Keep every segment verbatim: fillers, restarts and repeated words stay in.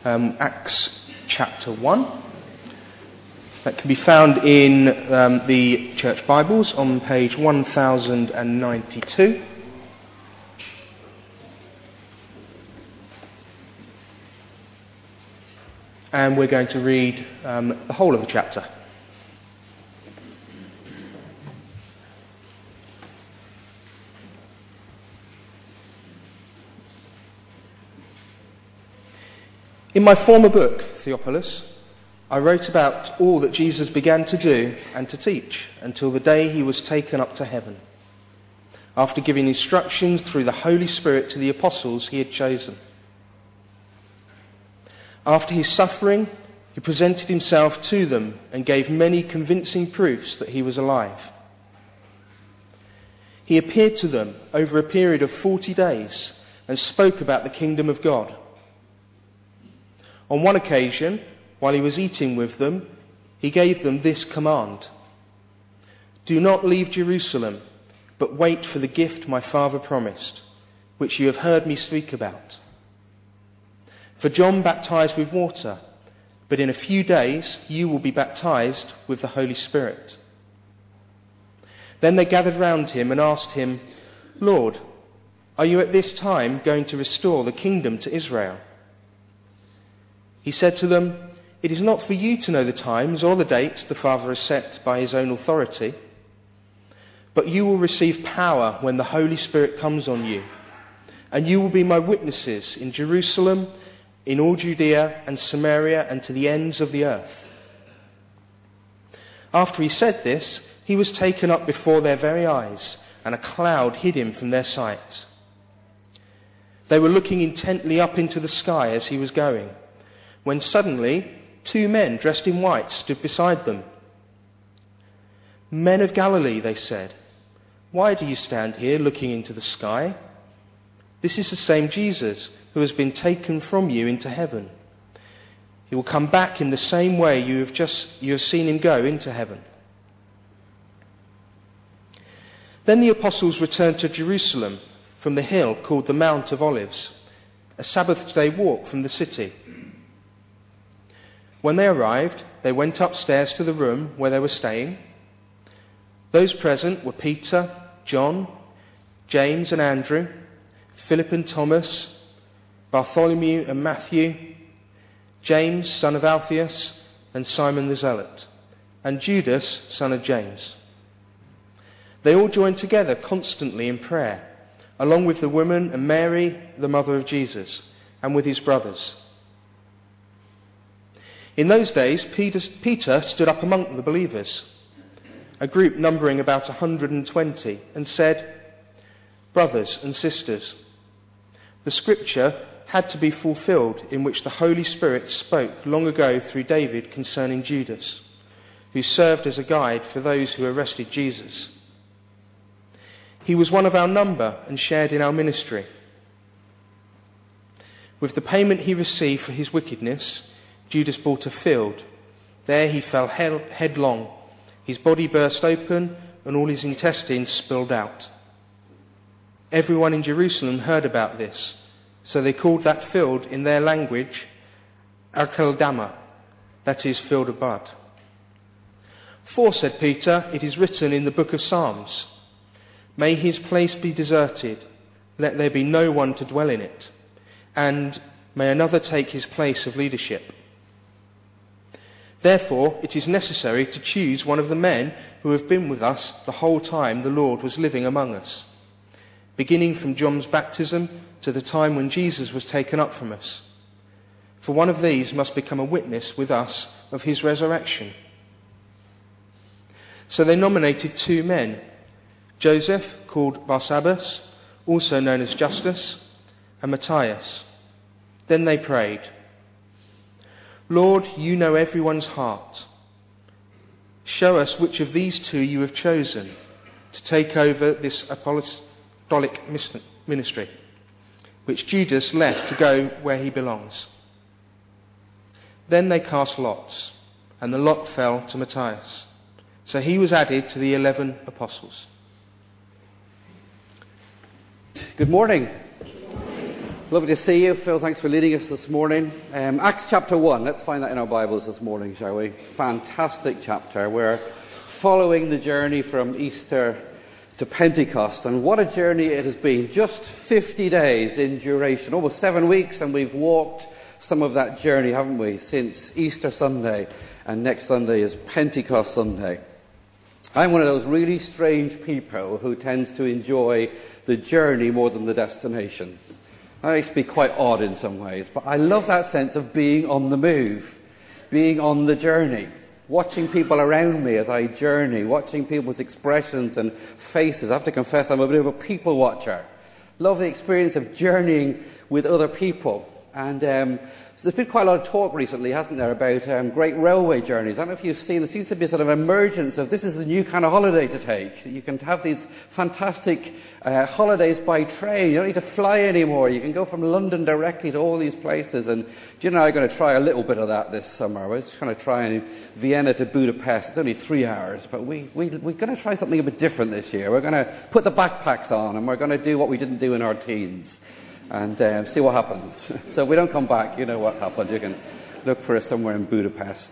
um, Acts chapter one. That can be found in um, the Church Bibles on page one thousand ninety-two. And we're going to read um, the whole of the chapter. In my former book, Theophilus, I wrote about all that Jesus began to do and to teach until the day he was taken up to heaven, after giving instructions through the Holy Spirit to the apostles he had chosen. After his suffering, he presented himself to them and gave many convincing proofs that he was alive. He appeared to them over a period of forty days and spoke about the kingdom of God. On one occasion, while he was eating with them, he gave them this command: "Do not leave Jerusalem, but wait for the gift my Father promised, which you have heard me speak about. For John baptized with water, but in a few days you will be baptized with the Holy Spirit." Then they gathered round him and asked him, "Lord, are you at this time going to restore the kingdom to Israel?" He said to them, "It is not for you to know the times or the dates the Father has set by his own authority, but you will receive power when the Holy Spirit comes on you, and you will be my witnesses in Jerusalem, in all Judea and Samaria, and to the ends of the earth." After he said this, he was taken up before their very eyes, and a cloud hid him from their sight. They were looking intently up into the sky as he was going, when suddenly two men dressed in white stood beside them. "Men of Galilee," they said, "why do you stand here looking into the sky? This is the same Jesus who has been taken from you into heaven. He will come back in the same way you have just you have seen him go into heaven." Then the apostles returned to Jerusalem from the hill called the Mount of Olives, a Sabbath day walk from the city. When they arrived, they went upstairs to the room where they were staying. Those present were Peter, John, James and Andrew, Philip and Thomas, Bartholomew and Matthew, James, son of Alphaeus, and Simon the Zealot, and Judas, son of James. They all joined together constantly in prayer, along with the woman and Mary, the mother of Jesus, and with his brothers. In those days, Peter, Peter stood up among the believers, a group numbering about one hundred twenty, and said, "Brothers and sisters, the scripture had to be fulfilled in which the Holy Spirit spoke long ago through David concerning Judas, who served as a guide for those who arrested Jesus. He was one of our number and shared in our ministry. With the payment he received for his wickedness, Judas bought a field. There he fell headlong. His body burst open and all his intestines spilled out. Everyone in Jerusalem heard about this, so they called that field in their language Akeldama, that is, field of blood. For, said Peter, it is written in the book of Psalms, 'May his place be deserted, let there be no one to dwell in it, and may another take his place of leadership.' Therefore, it is necessary to choose one of the men who have been with us the whole time the Lord was living among us, beginning from John's baptism to the time when Jesus was taken up from us. For one of these must become a witness with us of his resurrection." So they nominated two men, Joseph, called Barsabbas, also known as Justus, and Matthias. Then they prayed, "Lord, you know everyone's heart. Show us which of these two you have chosen to take over this apostolic ministry, which Judas left to go where he belongs." Then they cast lots, and the lot fell to Matthias. So he was added to the eleven apostles. Good morning. Lovely to see you. Phil, thanks for leading us this morning. Um, Acts chapter one. Let's find that in our Bibles this morning, shall we? Fantastic chapter. We're following the journey from Easter to Pentecost. And what a journey it has been. Just fifty days in duration. Almost seven weeks, and we've walked some of that journey, haven't we? Since Easter Sunday. And next Sunday is Pentecost Sunday. I'm one of those really strange people who tends to enjoy the journey more than the destination. That makes me quite odd in some ways, but I love that sense of being on the move, being on the journey, watching people around me as I journey, watching people's expressions and faces. I have to confess I'm a bit of a people watcher. Love the experience of journeying with other people. And um, so there's been quite a lot of talk recently, hasn't there, about um, great railway journeys. I don't know if you've seen, there seems to be a sort of emergence of this is the new kind of holiday to take. You can have these fantastic uh, holidays by train. You don't need to fly anymore. You can go from London directly to all these places. And Jim and I are going to try a little bit of that this summer. We're just going to try in Vienna to Budapest. It's only three hours, but we, we, we're going to try something a bit different this year. We're going to put the backpacks on, and we're going to do what we didn't do in our teens. And uh, see what happens. So if we don't come back, you know what happened. You can look for us somewhere in Budapest.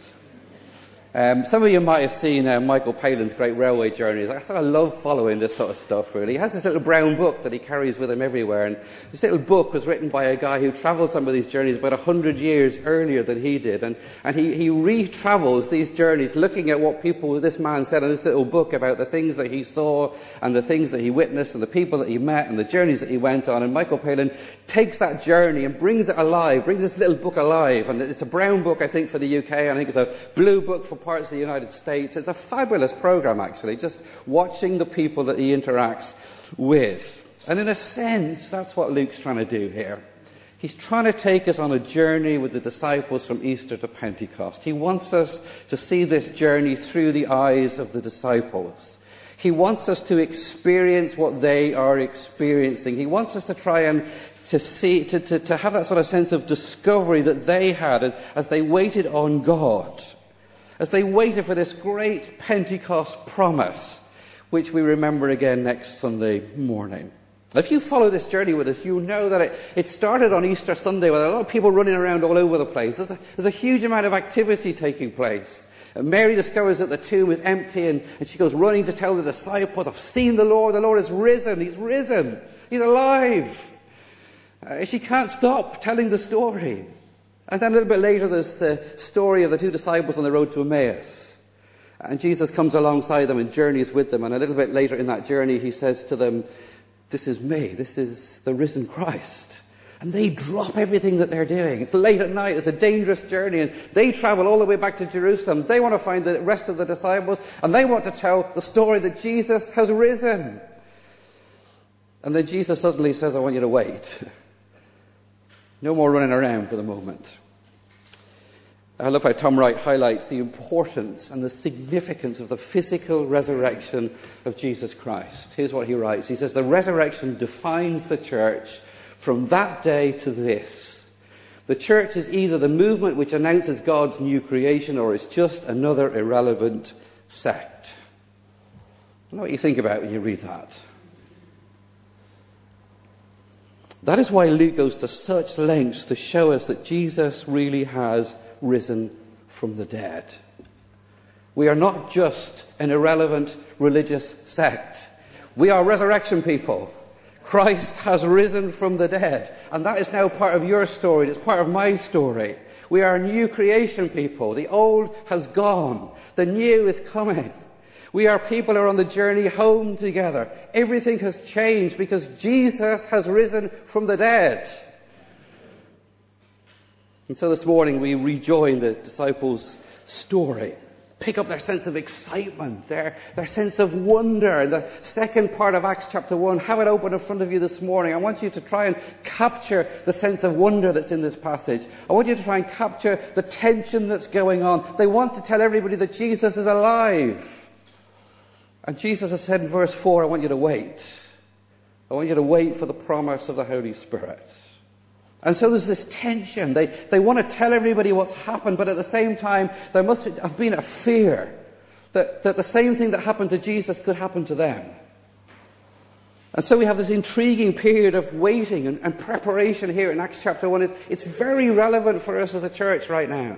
Um, some of you might have seen uh, Michael Palin's Great Railway Journeys. I sort of love following this sort of stuff, really. He has this little brown book that he carries with him everywhere. And this little book was written by a guy who travelled some of these journeys about a hundred years earlier than he did. And, and he, he re-travels these journeys, looking at what people, this man said in this little book about the things that he saw and the things that he witnessed and the people that he met and the journeys that he went on. And Michael Palin takes that journey and brings it alive, brings this little book alive. And it's a brown book, I think, for the U K. I think it's a blue book for parts of the United States. It's a fabulous program, actually, just watching the people that he interacts with. And in a sense, that's what Luke's trying to do here. He's trying to take us on a journey with the disciples from Easter to Pentecost. He wants us to see this journey through the eyes of the disciples. He wants us to experience what they are experiencing. He wants us to try and to see, to, to, to have that sort of sense of discovery that they had as, as they waited on God. As they waited for this great Pentecost promise, which we remember again next Sunday morning. If you follow this journey with us, you know that it, it started on Easter Sunday with a lot of people running around all over the place. There's a, there's a huge amount of activity taking place. And Mary discovers that the tomb is empty, and, and she goes running to tell the disciples, I've seen the Lord, the Lord has risen, He's risen, He's alive. Uh, she can't stop telling the story. And then a little bit later, there's the story of the two disciples on the road to Emmaus. And Jesus comes alongside them and journeys with them. And a little bit later in that journey, he says to them, this is me. This is the risen Christ. And they drop everything that they're doing. It's late at night. It's a dangerous journey. And they travel all the way back to Jerusalem. They want to find the rest of the disciples. And they want to tell the story that Jesus has risen. And then Jesus suddenly says, I want you to wait. No more running around for the moment. I love how Tom Wright highlights the importance and the significance of the physical resurrection of Jesus Christ. Here's what he writes. He says, the resurrection defines the church from that day to this. The church is either the movement which announces God's new creation, or it's just another irrelevant sect. I don't know what you think about when you read that. That is why Luke goes to such lengths to show us that Jesus really has risen from the dead. We are not just an irrelevant religious sect. We are resurrection people. Christ has risen from the dead. And that is now part of your story. It's part of my story. We are a new creation people. The old has gone. The new is coming. We are people who are on the journey home together. Everything has changed because Jesus has risen from the dead. And so this morning we rejoin the disciples' story. Pick up their sense of excitement, their, their sense of wonder. In the second part of Acts chapter one, have it open in front of you this morning. I want you to try and capture the sense of wonder that's in this passage. I want you to try and capture the tension that's going on. They want to tell everybody that Jesus is alive. And Jesus has said in verse four, I want you to wait. I want you to wait for the promise of the Holy Spirit. And so there's this tension. They, they want to tell everybody what's happened, but at the same time, there must have been a fear that, that the same thing that happened to Jesus could happen to them. And so we have this intriguing period of waiting and, and preparation here in Acts chapter one. It, it's very relevant for us as a church right now.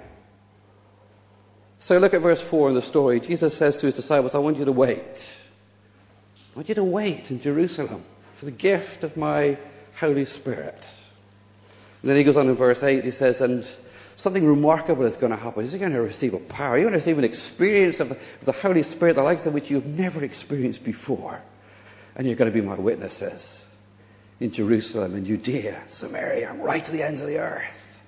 So look at verse four in the story. Jesus says to his disciples, I want you to wait. I want you to wait in Jerusalem for the gift of my Holy Spirit. And then he goes on in verse eight, he says, and something remarkable is going to happen. You're going to receive a power. You're going to receive an experience of the, of the Holy Spirit, the likes of which you've never experienced before. And you're going to be my witnesses in Jerusalem and Judea, Samaria, and right to the ends of the earth.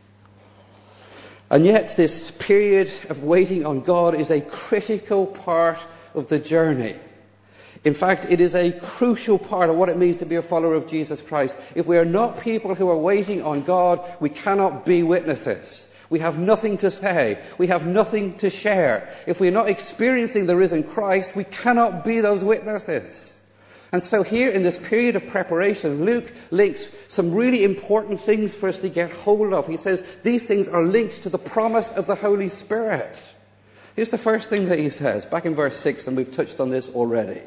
And yet this period of waiting on God is a critical part of the journey. In fact, it is a crucial part of what it means to be a follower of Jesus Christ. If we are not people who are waiting on God, we cannot be witnesses. We have nothing to say. We have nothing to share. If we are not experiencing the risen Christ, we cannot be those witnesses. And so here in this period of preparation, Luke links some really important things for us to get hold of. He says these things are linked to the promise of the Holy Spirit. Here's the first thing that he says, back in verse six, and we've touched on this already.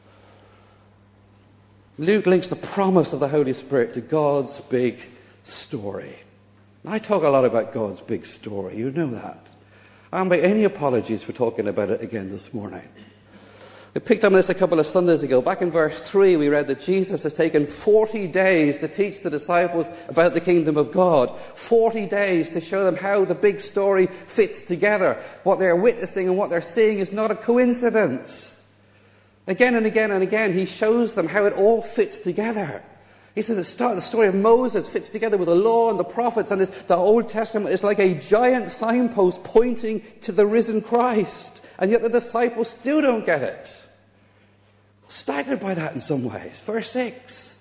Luke links the promise of the Holy Spirit to God's big story. I talk a lot about God's big story. You know that. I don't make any apologies for talking about it again this morning. We picked up on this a couple of Sundays ago. Back in verse three, we read that Jesus has taken forty days to teach the disciples about the kingdom of God. forty days to show them how the big story fits together. What they're witnessing and what they're seeing is not a coincidence. Again and again and again, he shows them how it all fits together. He says the, start, the story of Moses fits together with the law and the prophets, and the Old Testament is like a giant signpost pointing to the risen Christ. And yet the disciples still don't get it. Staggered by that in some ways. Verse six.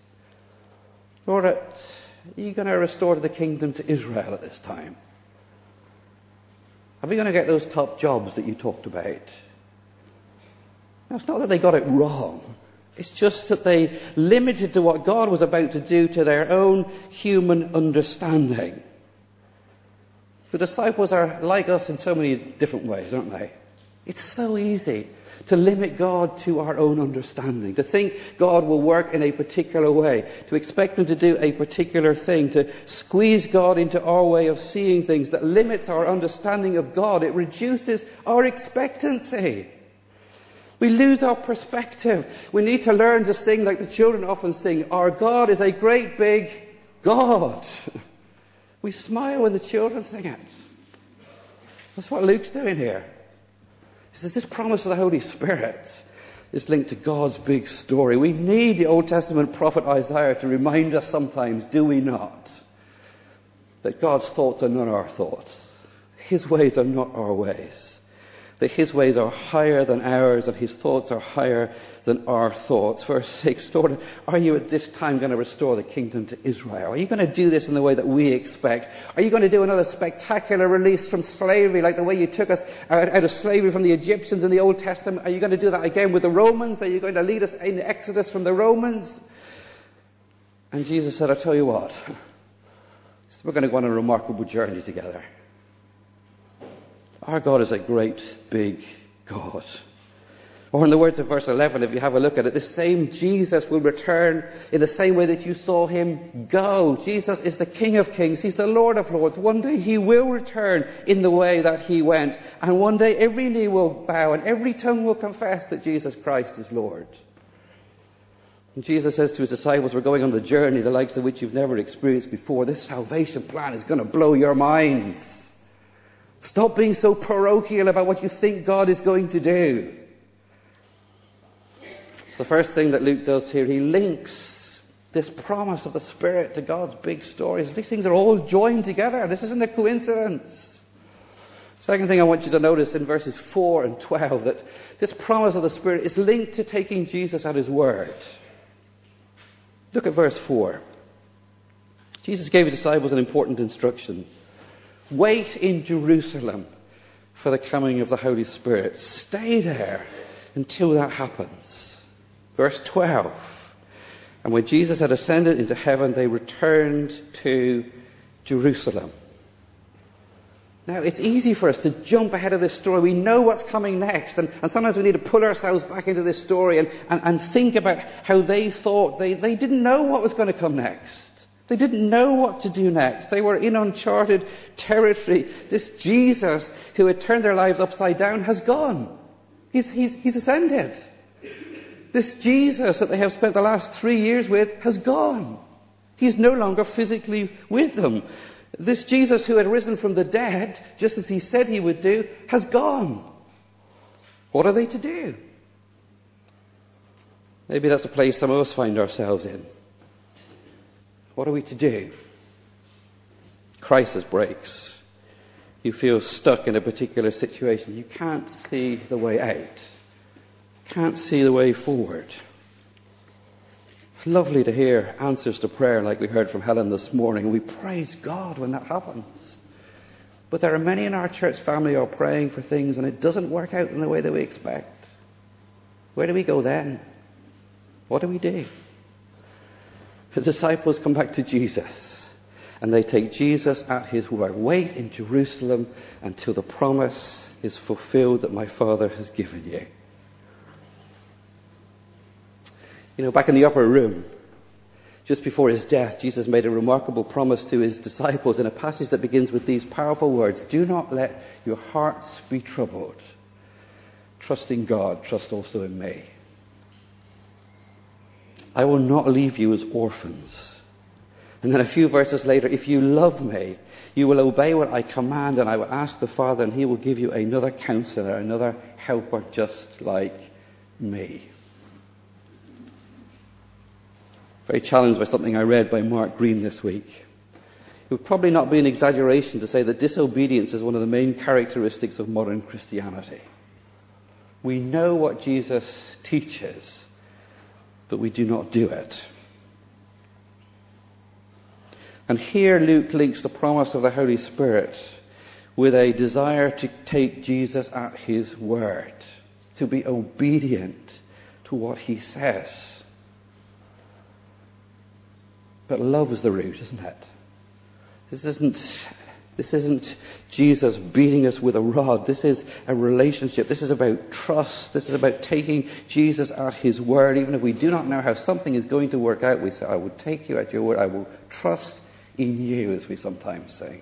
Lord, are you going to restore the kingdom to Israel at this time? Are we going to get those top jobs that you talked about? Now, it's not that they got it wrong. It's just that they limited to what God was about to do to their own human understanding. The disciples are like us in so many different ways, aren't they? It's so easy to limit God to our own understanding, to think God will work in a particular way, to expect Him to do a particular thing, to squeeze God into our way of seeing things that limits our understanding of God. It reduces our expectancy. We lose our perspective. We need to learn to sing like the children often sing, our God is a great big God. We smile when the children sing it. That's what Luke's doing here. He says this promise of the Holy Spirit is linked to God's big story. We need the Old Testament prophet Isaiah to remind us sometimes, do we not, that God's thoughts are not our thoughts. His ways are not our ways. That His ways are higher than ours and His thoughts are higher than our thoughts. Verse six, Lord, are you at this time going to restore the kingdom to Israel? Are you going to do this in the way that we expect? Are you going to do another spectacular release from slavery like the way you took us out, out of slavery from the Egyptians in the Old Testament? Are you going to do that again with the Romans? Are you going to lead us in the Exodus from the Romans? And Jesus said, I'll tell you what, we're going to go on a remarkable journey together. Our God is a great big God. Or in the words of verse eleven, if you have a look at it, the same Jesus will return in the same way that you saw Him go. Jesus is the King of Kings. He's the Lord of Lords. One day He will return in the way that He went. And one day every knee will bow and every tongue will confess that Jesus Christ is Lord. And Jesus says to His disciples, we're going on the journey, the likes of which you've never experienced before. This salvation plan is going to blow your minds. Stop being so parochial about what you think God is going to do. The first thing that Luke does here, he links this promise of the Spirit to God's big stories. These things are all joined together. This isn't a coincidence. Second thing I want you to notice in verses four and twelve, that this promise of the Spirit is linked to taking Jesus at His word. Look at verse four. Jesus gave His disciples an important instruction. Wait in Jerusalem for the coming of the Holy Spirit. Stay there until that happens. Verse twelve. And when Jesus had ascended into heaven, they returned to Jerusalem. Now, it's easy for us to jump ahead of this story. We know what's coming next. And, and sometimes we need to pull ourselves back into this story and, and, and think about how they thought. They, they didn't know what was going to come next. They didn't know what to do next. They were in uncharted territory. This Jesus who had turned their lives upside down has gone. He's, he's, he's ascended. This Jesus that they have spent the last three years with has gone. He's no longer physically with them. This Jesus who had risen from the dead, just as he said he would do, has gone. What are they to do? Maybe that's a place some of us find ourselves in. What are we to do? Crisis breaks. You feel stuck in a particular situation. You can't see the way out. Can't see the way forward. It's lovely to hear answers to prayer like we heard from Helen this morning. We praise God when that happens. But there are many in our church family who are praying for things and it doesn't work out in the way that we expect. Where do we go then? What do we do? The disciples come back to Jesus and they take Jesus at his word. Wait in Jerusalem until the promise is fulfilled that my Father has given you. You know, back in the upper room, just before his death, Jesus made a remarkable promise to his disciples in a passage that begins with these powerful words. Do not let your hearts be troubled. Trust in God, trust also in me. I will not leave you as orphans. And then a few verses later, if you love me, you will obey what I command, and I will ask the Father, and he will give you another counselor, another helper just like me. Very challenged by something I read by Mark Green this week. It would probably not be an exaggeration to say that disobedience is one of the main characteristics of modern Christianity. We know what Jesus teaches, but we do not do it. And here Luke links the promise of the Holy Spirit with a desire to take Jesus at his word, to be obedient to what he says. But love is the root, isn't it? This isn't, this isn't Jesus beating us with a rod. This is a relationship. This is about trust. This is about taking Jesus at his word. Even if we do not know how something is going to work out, we say, I will take you at your word. I will trust in you, as we sometimes say.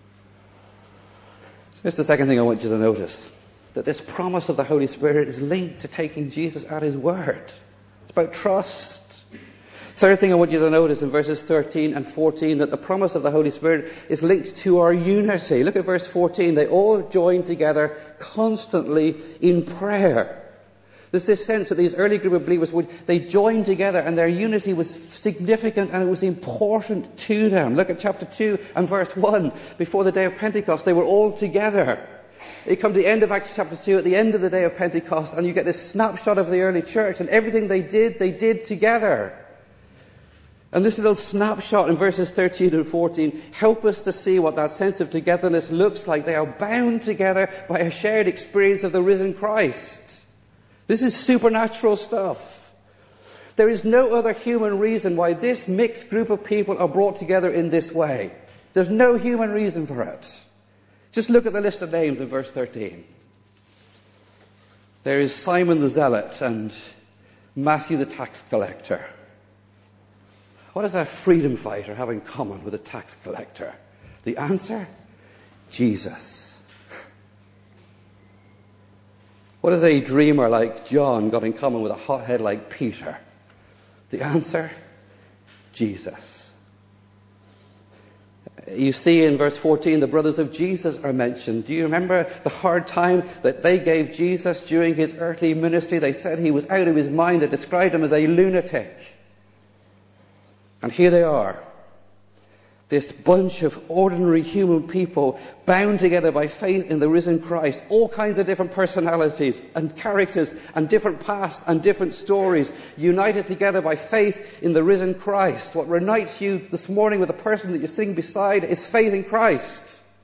So here's the second thing I want you to notice. That this promise of the Holy Spirit is linked to taking Jesus at his word. It's about trust. Third thing I want you to notice in verses thirteen and fourteen, that the promise of the Holy Spirit is linked to our unity. Look at verse fourteen. They all joined together constantly in prayer. There's this sense that these early group of believers, would they joined together and their unity was significant and it was important to them. Look at chapter two and verse one. Before the day of Pentecost, they were all together. You come to the end of Acts chapter two, at the end of the day of Pentecost, and you get this snapshot of the early church, and everything they did, they did together. And this little snapshot in verses thirteen and fourteen help us to see what that sense of togetherness looks like. They are bound together by a shared experience of the risen Christ. This is supernatural stuff. There is no other human reason why this mixed group of people are brought together in this way. There's no human reason for it. Just look at the list of names in verse thirteen. There is Simon the Zealot and Matthew the tax collector. What does a freedom fighter have in common with a tax collector? The answer? Jesus. What does a dreamer like John got in common with a hothead like Peter? The answer? Jesus. You see in verse fourteen, the brothers of Jesus are mentioned. Do you remember the hard time that they gave Jesus during his earthly ministry? They said he was out of his mind. They described him as a lunatic. And here they are, this bunch of ordinary human people bound together by faith in the risen Christ, all kinds of different personalities and characters and different pasts and different stories, united together by faith in the risen Christ. What unites you this morning with the person that you're sitting beside is faith in Christ.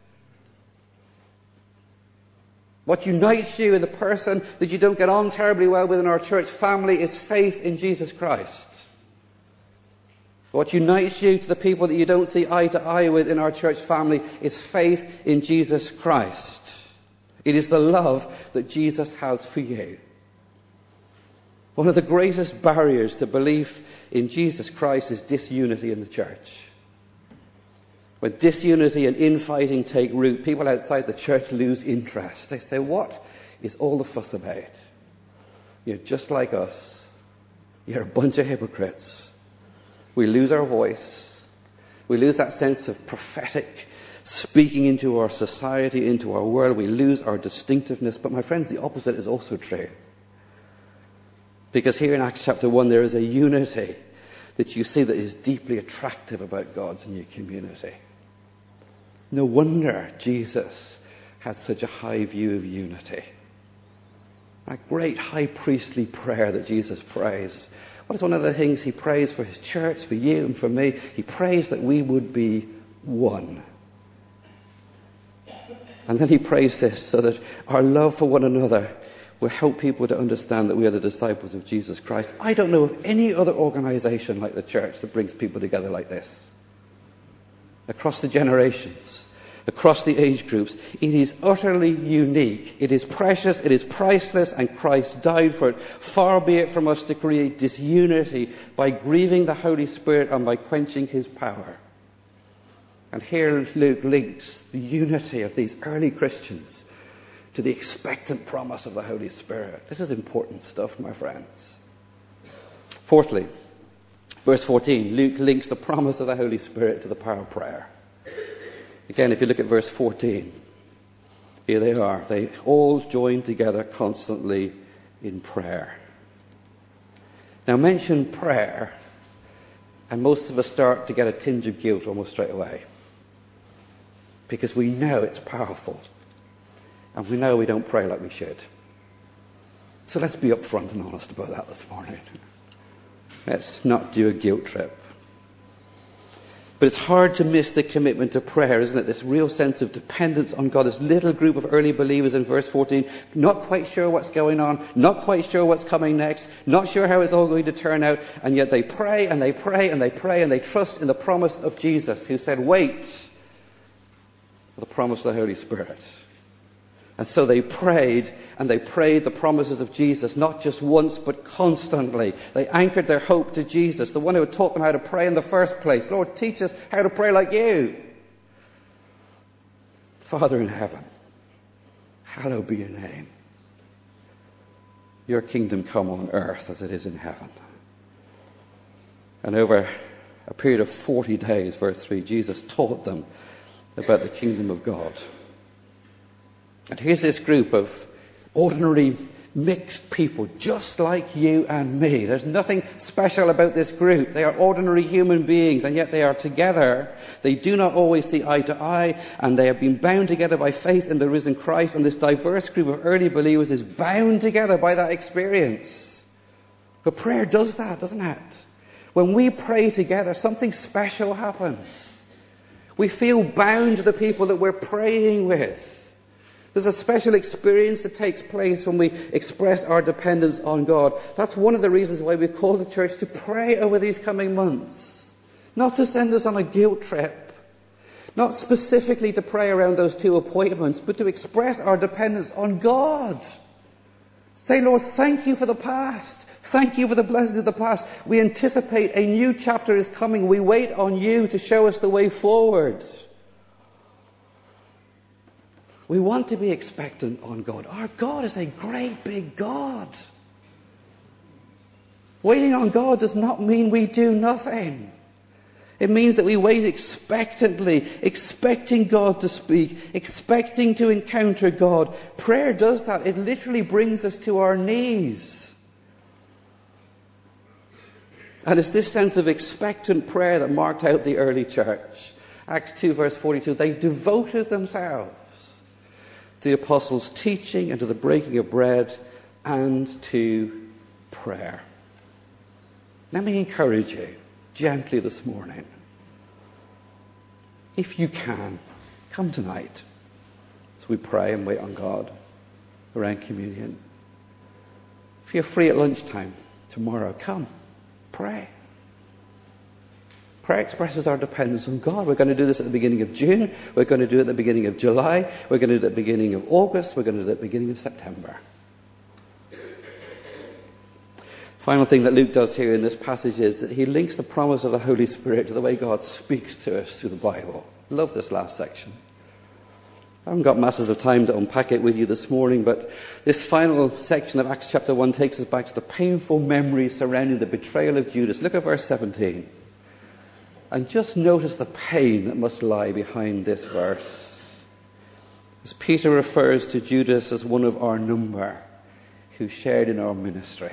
What unites you in the person that you don't get on terribly well with in our church family is faith in Jesus Christ. What unites you to the people that you don't see eye to eye with in our church family is faith in Jesus Christ. It is the love that Jesus has for you. One of the greatest barriers to belief in Jesus Christ is disunity in the church. When disunity and infighting take root, people outside the church lose interest. They say, what is all the fuss about? You're just like us. You're a bunch of hypocrites. We lose our voice. We lose that sense of prophetic speaking into our society, into our world. We lose our distinctiveness. But my friends, the opposite is also true. Because here in Acts chapter one, there is a unity that you see that is deeply attractive about God's new community. No wonder Jesus had such a high view of unity. That great high priestly prayer that Jesus prays. What is one of the things he prays for his church, for you and for me? He prays that we would be one. And then he prays this so that our love for one another will help people to understand that we are the disciples of Jesus Christ. I don't know of any other organization like the church that brings people together like this. Across the generations, across the age groups, it is utterly unique. It is precious, it is priceless, and Christ died for it. Far be it from us to create disunity by grieving the Holy Spirit and by quenching his power. And here Luke links the unity of these early Christians to the expectant promise of the Holy Spirit. This is important stuff, my friends. Fourthly, verse fourteen, Luke links the promise of the Holy Spirit to the power of prayer. Again, if you look at verse fourteen, here they are. They all join together constantly in prayer. Now mention prayer, and most of us start to get a tinge of guilt almost straight away. Because we know it's powerful. And we know we don't pray like we should. So let's be upfront and honest about that this morning. Let's not do a guilt trip. But it's hard to miss the commitment to prayer, isn't it? This real sense of dependence on God. This little group of early believers in verse fourteen, not quite sure what's going on, not quite sure what's coming next, not sure how it's all going to turn out, and yet they pray and they pray and they pray and they trust in the promise of Jesus, who said, wait for the promise of the Holy Spirit. And so they prayed, and they prayed the promises of Jesus, not just once, but constantly. They anchored their hope to Jesus, the one who had taught them how to pray in the first place. Lord, teach us how to pray like you. Father in heaven, hallowed be your name. Your kingdom come on earth as it is in heaven. And over a period of forty days, verse three, Jesus taught them about the kingdom of God. And here's this group of ordinary, mixed people, just like you and me. There's nothing special about this group. They are ordinary human beings, and yet they are together. They do not always see eye to eye, and they have been bound together by faith in the risen Christ. And this diverse group of early believers is bound together by that experience. But prayer does that, doesn't it? When we pray together, something special happens. We feel bound to the people that we're praying with. There's a special experience that takes place when we express our dependence on God. That's one of the reasons why we've called the church to pray over these coming months. Not to send us on a guilt trip. Not specifically to pray around those two appointments, but to express our dependence on God. Say, Lord, thank you for the past. Thank you for the blessings of the past. We anticipate a new chapter is coming. We wait on you to show us the way forward. We want to be expectant on God. Our God is a great big God. Waiting on God does not mean we do nothing. It means that we wait expectantly, expecting God to speak, expecting to encounter God. Prayer does that. It literally brings us to our knees. And it's this sense of expectant prayer that marked out the early church. Acts two verse forty-two, they devoted themselves to the apostles' teaching and to the breaking of bread and to prayer. Let me encourage you gently this morning. If you can, come tonight as we pray and wait on God around communion. If you're free at lunchtime tomorrow, come, pray. Prayer expresses our dependence on God. We're going to do this at the beginning of June. We're going to do it at the beginning of July. We're going to do it at the beginning of August. We're going to do it at the beginning of September. Final thing that Luke does here in this passage is that he links the promise of the Holy Spirit to the way God speaks to us through the Bible. I love this last section. I haven't got masses of time to unpack it with you this morning, but this final section of Acts chapter one takes us back to the painful memories surrounding the betrayal of Judas. Look at verse seventeen. And just notice the pain that must lie behind this verse. As Peter refers to Judas as one of our number who shared in our ministry.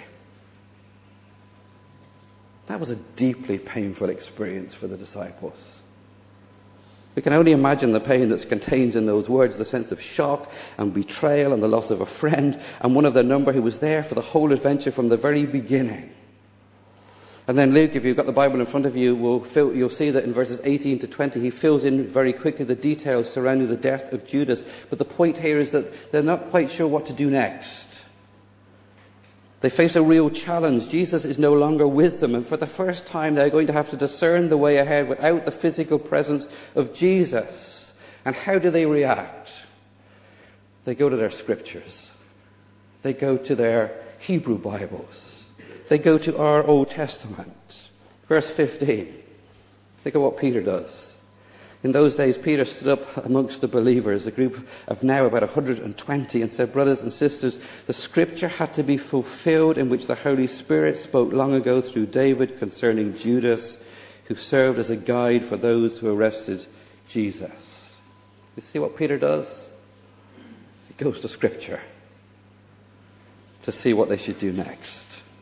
That was a deeply painful experience for the disciples. We can only imagine the pain that's contained in those words, the sense of shock and betrayal and the loss of a friend and one of their number who was there for the whole adventure from the very beginning. And then Luke, if you've got the Bible in front of you, will fill, you'll see that in verses eighteen to twenty, he fills in very quickly the details surrounding the death of Judas. But the point here is that they're not quite sure what to do next. They face a real challenge. Jesus is no longer with them, and for the first time they're going to have to discern the way ahead without the physical presence of Jesus. And how do they react? They go to their scriptures. They go to their Hebrew Bibles. They go to our Old Testament. Verse fifteen. Think of what Peter does. In those days, Peter stood up amongst the believers, a group of now about one hundred twenty, and said, brothers and sisters, the scripture had to be fulfilled in which the Holy Spirit spoke long ago through David concerning Judas, who served as a guide for those who arrested Jesus. You see what Peter does? He goes to scripture to see what they should do next.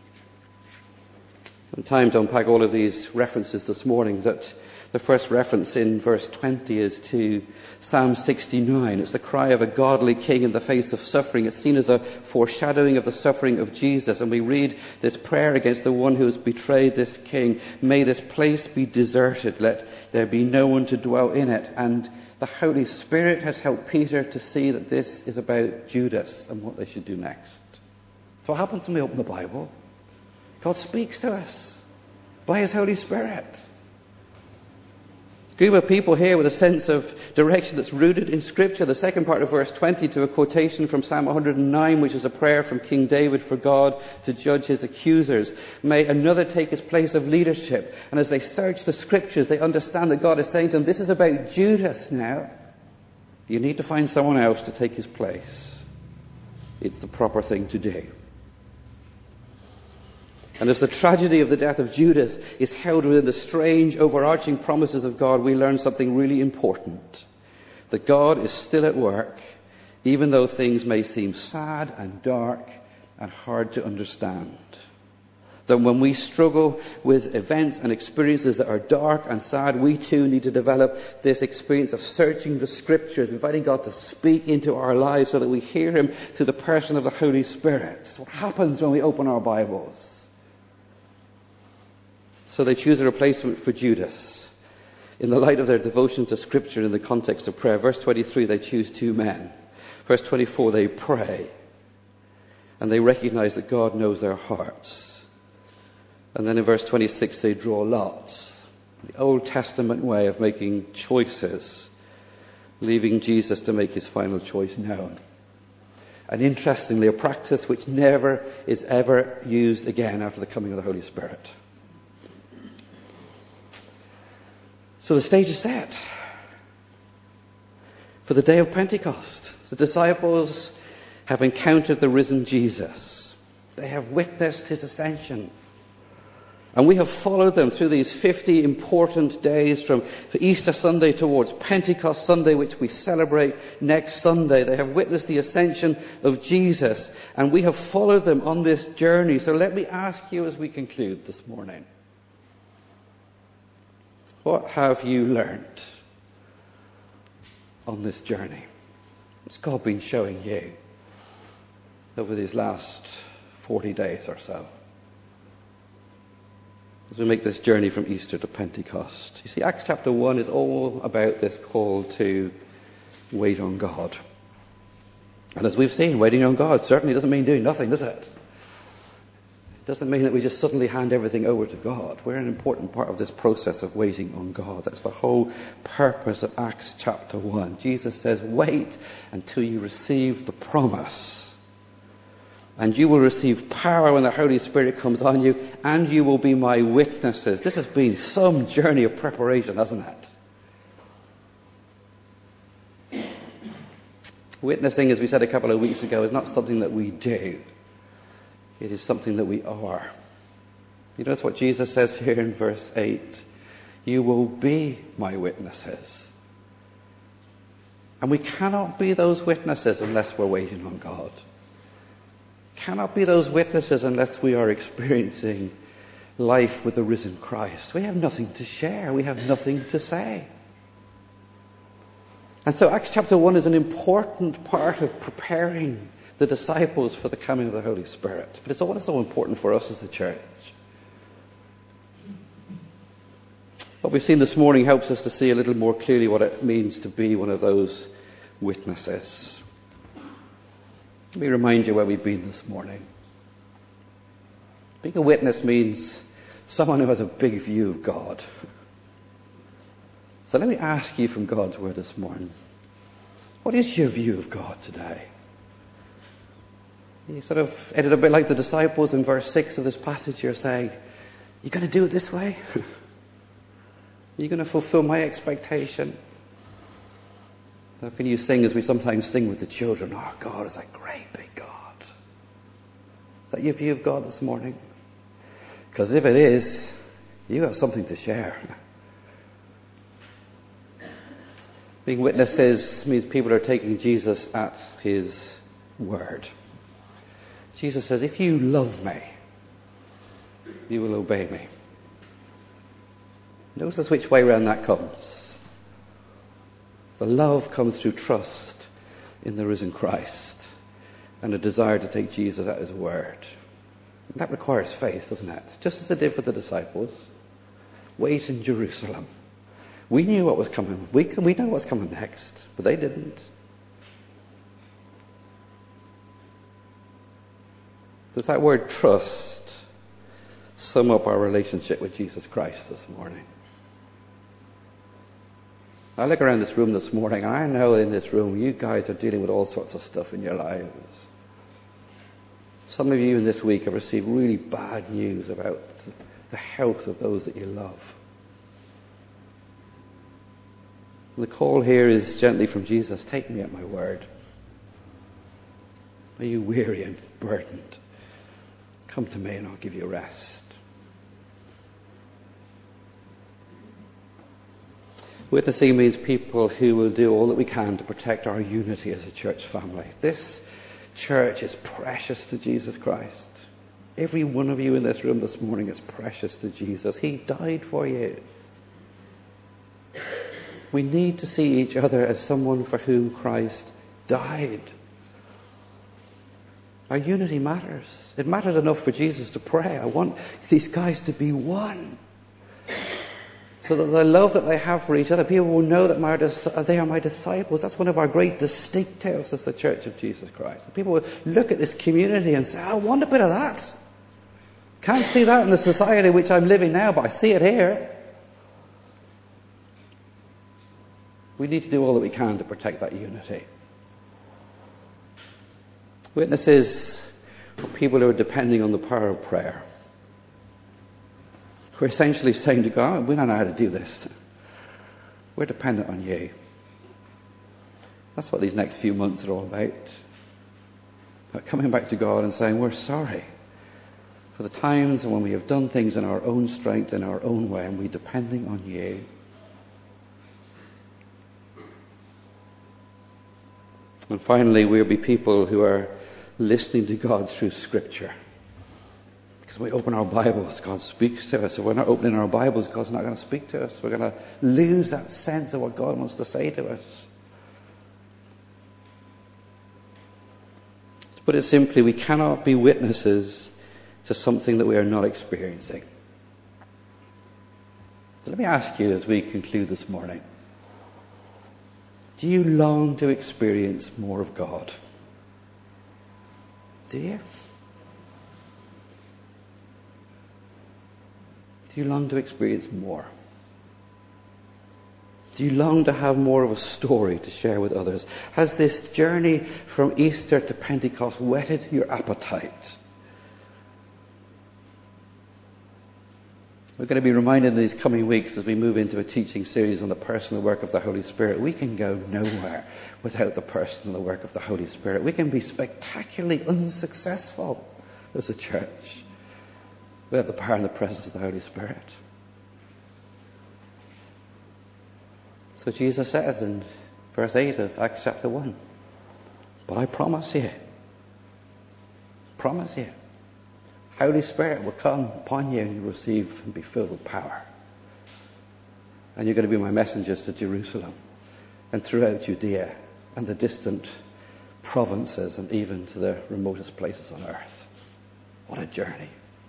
And time to unpack all of these references this morning. That the first reference in verse twenty is to Psalm sixty-nine. It's the cry of a godly king in the face of suffering. It's seen as a foreshadowing of the suffering of Jesus. And we read this prayer against the one who has betrayed this king. May this place be deserted. Let there be no one to dwell in it. And the Holy Spirit has helped Peter to see that this is about Judas and what they should do next. So what happens when we open the Bible? God speaks to us by His Holy Spirit. A group of people here with a sense of direction that's rooted in Scripture. The second part of verse twenty to a quotation from Psalm one hundred nine, which is a prayer from King David for God to judge his accusers. May another take his place of leadership. And as they search the Scriptures, they understand that God is saying to them, this is about Judas now. You need to find someone else to take his place. It's the proper thing to do. And as the tragedy of the death of Judas is held within the strange overarching promises of God, we learn something really important. That God is still at work, even though things may seem sad and dark and hard to understand. That when we struggle with events and experiences that are dark and sad, we too need to develop this experience of searching the Scriptures, inviting God to speak into our lives so that we hear Him through the person of the Holy Spirit. It's what happens when we open our Bibles. So they choose a replacement for Judas. In the light of their devotion to Scripture in the context of prayer. Verse twenty-three, they choose two men. Verse twenty-four, they pray. And they recognize that God knows their hearts. And then in verse twenty-six, they draw lots. The Old Testament way of making choices, leaving Jesus to make his final choice known. And interestingly, a practice which never is ever used again after the coming of the Holy Spirit. So the stage is set for the day of Pentecost. The disciples have encountered the risen Jesus. They have witnessed his ascension. And we have followed them through these fifty important days from Easter Sunday towards Pentecost Sunday, which we celebrate next Sunday. They have witnessed the ascension of Jesus, and we have followed them on this journey. So let me ask you as we conclude this morning. What have you learned on this journey? What's God been showing you over these last forty days or so? As we make this journey from Easter to Pentecost. You see, Acts chapter one is all about this call to wait on God. And as we've seen, waiting on God certainly doesn't mean doing nothing, does it? doesn't mean that we just suddenly hand everything over to God. We're an important part of this process of waiting on God. That's the whole purpose of Acts chapter one. Jesus says, wait until you receive the promise. And you will receive power when the Holy Spirit comes on you, and you will be my witnesses. This has been some journey of preparation, hasn't it? Witnessing, as we said a couple of weeks ago, is not something that we do. It is something that we are. You notice what Jesus says here in verse eight. You will be my witnesses. And we cannot be those witnesses unless we're waiting on God. Cannot be those witnesses unless we are experiencing life with the risen Christ. We have nothing to share. We have nothing to say. And so Acts chapter one is an important part of preparing the disciples for the coming of the Holy Spirit. But it's also important for us as a church. What we've seen this morning helps us to see a little more clearly what it means to be one of those witnesses. Let me remind you where we've been this morning. Being a witness means someone who has a big view of God. So let me ask you from God's word this morning, what is your view of God today? You sort of ended a bit like the disciples in verse six of this passage. You're saying, you're going to do it this way? You're going to fulfill my expectation? How can you sing as we sometimes sing with the children? Oh, God is a great big God. Is that your view of God this morning? Because if it is, you have something to share. Being witnesses means people are taking Jesus at his word. Jesus says, if you love me, you will obey me. Notice which way around that comes. The love comes through trust in the risen Christ and a desire to take Jesus at his word. And that requires faith, doesn't it? Just as it did for the disciples. Wait in Jerusalem. We knew what was coming. We, we know what's coming next, but they didn't. Does that word trust sum up our relationship with Jesus Christ this morning? I look around this room this morning, and I know in this room you guys are dealing with all sorts of stuff in your lives. Some of you in this week have received really bad news about the health of those that you love. The call here is gently from Jesus, take me at my word. Are you weary and burdened? Come to me and I'll give you rest. Witnessing means people who will do all that we can to protect our unity as a church family. This church is precious to Jesus Christ. Every one of you in this room this morning is precious to Jesus. He died for you. We need to see each other as someone for whom Christ died. Our unity matters. It matters enough for Jesus to pray, I want these guys to be one. So that the love that they have for each other, people will know that my, they are my disciples. That's one of our great distinctives as the Church of Jesus Christ. People will look at this community and say, I want a bit of that. Can't see that in the society in which I'm living now, but I see it here. We need to do all that we can to protect that unity. Witnesses are people who are depending on the power of prayer. We're essentially saying to God, we don't know how to do this. We're dependent on you. That's what these next few months are all about. About coming back to God and saying, we're sorry for the times when we have done things in our own strength, in our own way, and we're depending on you. And finally, we'll be people who are listening to God through Scripture. Because when we open our Bibles, God speaks to us. If we're not opening our Bibles, God's not going to speak to us. We're going to lose that sense of what God wants to say to us. To put it simply, we cannot be witnesses to something that we are not experiencing. So let me ask you as we conclude this morning. Do you long to experience more of God? Do you? Do you long to experience more? Do you long to have more of a story to share with others? Has this journey from Easter to Pentecost whetted your appetite? We're going to be reminded in these coming weeks as we move into a teaching series on the person and work of the Holy Spirit. We can go nowhere without the person and the work of the Holy Spirit. We can be spectacularly unsuccessful as a church without the power and the presence of the Holy Spirit. So Jesus says in verse eight of Acts chapter one, but I promise you, promise you, Holy Spirit will come upon you and you'll receive and be filled with power. And you're going to be my messengers to Jerusalem and throughout Judea and the distant provinces and even to the remotest places on earth. What a journey.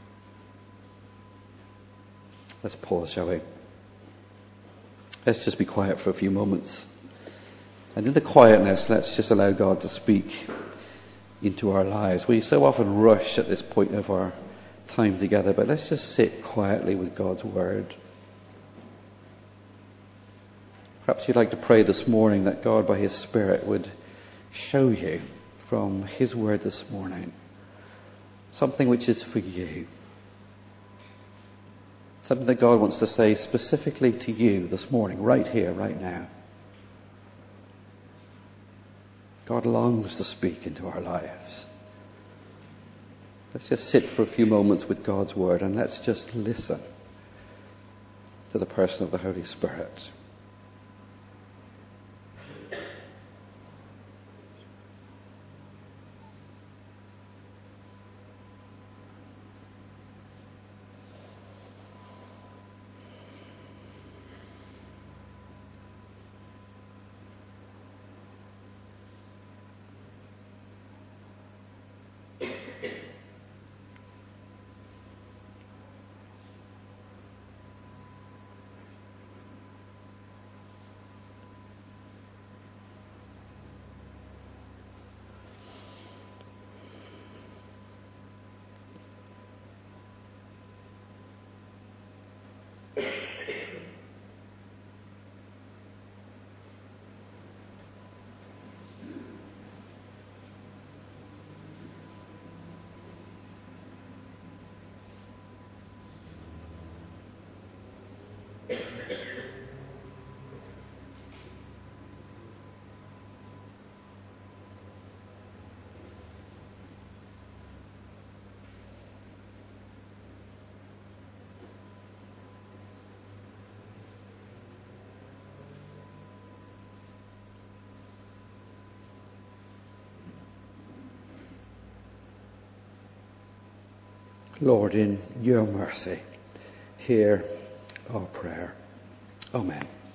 Let's pause, shall we? Let's just be quiet for a few moments. And in the quietness, let's just allow God to speak into our lives. We so often rush at this point of our time together, but let's just sit quietly with God's Word. Perhaps you'd like to pray this morning that God by His Spirit would show you from His Word this morning something which is for you. Something that God wants to say specifically to you this morning, right here, right now. God longs to speak into our lives. Let's just sit for a few moments with God's Word and let's just listen to the person of the Holy Spirit. Lord, in your mercy, hear our prayer. Amen.